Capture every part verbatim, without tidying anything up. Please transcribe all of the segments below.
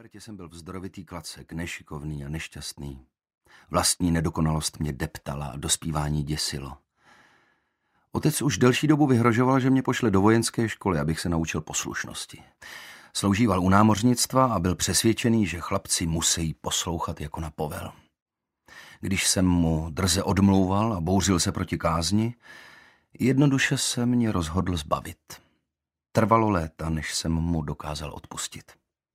pubertě jsem byl vzdorovitý klacek, nešikovný a nešťastný. Vlastní nedokonalost mě deptala a dospívání děsilo. Otec už delší dobu vyhrožoval, že mě pošle do vojenské školy, abych se naučil poslušnosti. Sloužíval u námořnictva a byl přesvědčený, že chlapci musí poslouchat jako na povel. Když jsem mu drze odmlouval a bouřil se proti kázni, jednoduše se mě rozhodl zbavit. Trvalo léta, než jsem mu dokázal odpustit.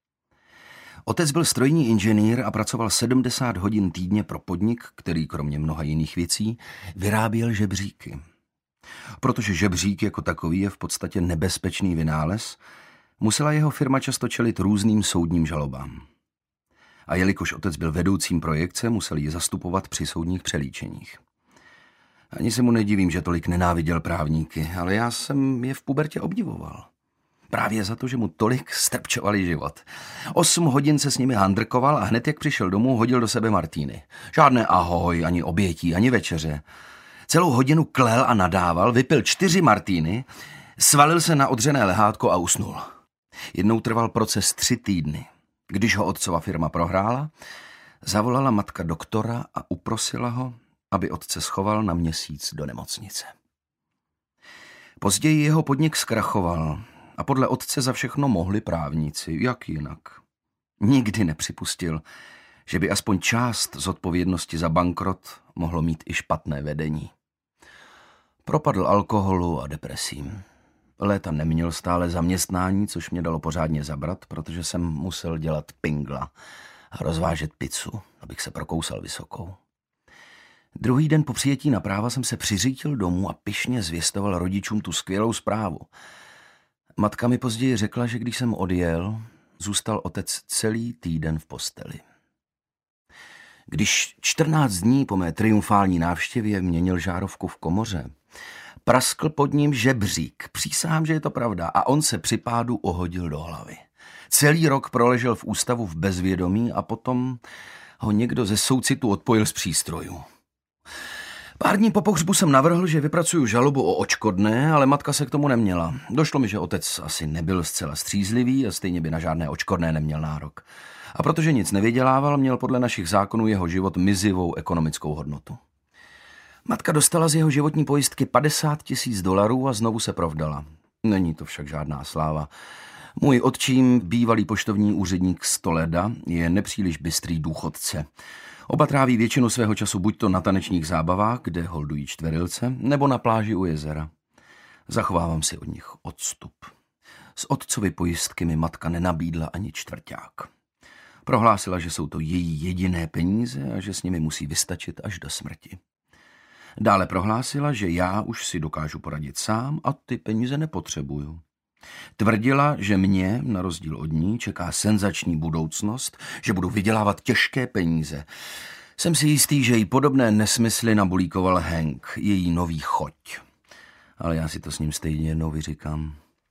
Otec byl strojní inženýr a pracoval sedmdesát hodin týdně pro podnik, který kromě mnoha jiných věcí vyráběl žebříky. Protože žebřík jako takový je v podstatě nebezpečný vynález, musela jeho firma často čelit různým soudním žalobám. A jelikož otec byl vedoucím projekce, musel ji zastupovat při soudních přelíčeních. Ani se mu nedivím, že tolik nenáviděl právníky, ale já jsem je v pubertě obdivoval. Právě za to, že mu tolik strpčovali život. Osm hodin se s nimi handrkoval a hned jak přišel domů, hodil do sebe martíny. Žádné ahoj, ani obětí, ani večeře. Celou hodinu klel a nadával, vypil čtyři martíny, svalil se na odřené lehátko a usnul. Jednou trval proces tři týdny. Když ho otcova firma prohrála, zavolala matka doktora a uprosila ho, aby otce schoval na měsíc do nemocnice. Později jeho podnik zkrachoval a podle otce za všechno mohli právníci, jak jinak. Nikdy nepřipustil, že by aspoň část zodpovědnosti za bankrot mohlo mít i špatné vedení. Propadl alkoholu a depresím. Léta neměl stále zaměstnání, což mě dalo pořádně zabrat, protože jsem musel dělat pingla a rozvážet pizzu, abych se prokousal vysokou. Druhý den po přijetí na práva jsem se přiřítil domů a pyšně zvěstoval rodičům tu skvělou zprávu. Matka mi později řekla, že když jsem odjel, zůstal otec celý týden v posteli. Když čtrnáct dní po mé triumfální návštěvě měnil žárovku v komoře, praskl pod ním žebřík. Přísahám, že je to pravda. A on se při pádu ohodil do hlavy. Celý rok proležel v ústavu v bezvědomí a potom ho někdo ze soucitu odpojil z přístrojů. Pár dní po pohřbu jsem navrhl, že vypracuju žalobu o odškodné, ale matka se k tomu neměla. Došlo mi, že otec asi nebyl zcela střízlivý a stejně by na žádné odškodné neměl nárok. A protože nic nevydělával, měl podle našich zákonů jeho život mizivou ekonomickou hodnotu. Matka dostala z jeho životní pojistky padesát tisíc dolarů a znovu se provdala. Není to však žádná sláva. Můj otčím, bývalý poštovní úředník z Toleda, je nepříliš bystrý důchodce. Oba tráví většinu svého času buďto na tanečních zábavách, kde holdují čtverilce, nebo na pláži u jezera. Zachovávám si od nich odstup. Z otcovy pojistky mi matka nenabídla ani čtvrťák. Prohlásila, že jsou to její jediné peníze a že s nimi musí vystačit až do smrti. Dále prohlásila, že já už si dokážu poradit sám a ty peníze nepotřebuju. Tvrdila, že mě, na rozdíl od ní, čeká senzační budoucnost, že budu vydělávat těžké peníze. Jsem si jistý, že jí podobné nesmysly nabulíkoval Hank, její nový choť. Ale já si to s ním stejně jednou vyříkám.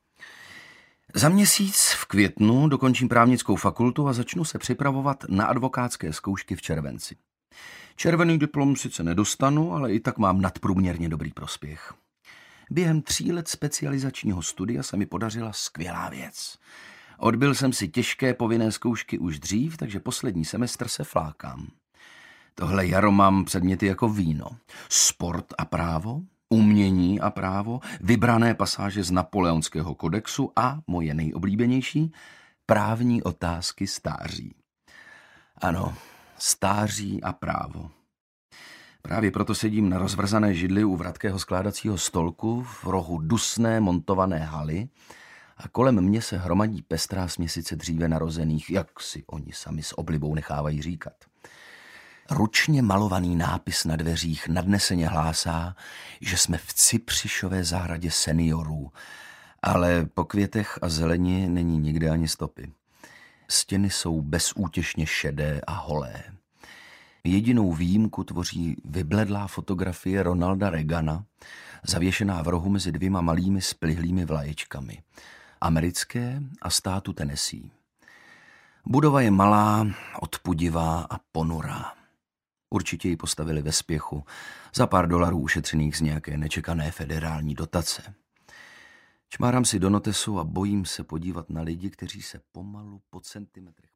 Za měsíc v květnu dokončím právnickou fakultu a začnu se připravovat na advokátské zkoušky v červenci. Červený diplom sice nedostanu, ale i tak mám nadprůměrně dobrý prospěch. Během tří let specializačního studia se mi podařila skvělá věc. Odbyl jsem si těžké povinné zkoušky už dřív, takže poslední semestr se flákám. Tohle jaro mám předměty jako víno. Sport a právo, umění a právo, vybrané pasáže z Napoleonského kodexu a, moje nejoblíbenější, právní otázky stáří. Ano, stáří a právo. Právě proto sedím na rozvrzané židli u vratkého skládacího stolku v rohu dusné montované haly a kolem mě se hromadí pestrá směsice dříve narozených, jak si oni sami s oblibou nechávají říkat. Ručně malovaný nápis na dveřích nadneseně hlásá, že jsme v Cypřišové zahradě seniorů, ale po květech a zeleni není nikde ani stopy. Stěny jsou bezútěšně šedé a holé. Jedinou výjimku tvoří vybledlá fotografie Ronalda Reagana, zavěšená v rohu mezi dvěma malými splihlými vlaječkami, americké a státu Tennessee. Budova je malá, odpudivá a ponurá. Určitě ji postavili ve spěchu, za pár dolarů ušetřených z nějaké nečekané federální dotace. Čmárám si do notesu a bojím se podívat na lidi, kteří se pomalu po centimetrech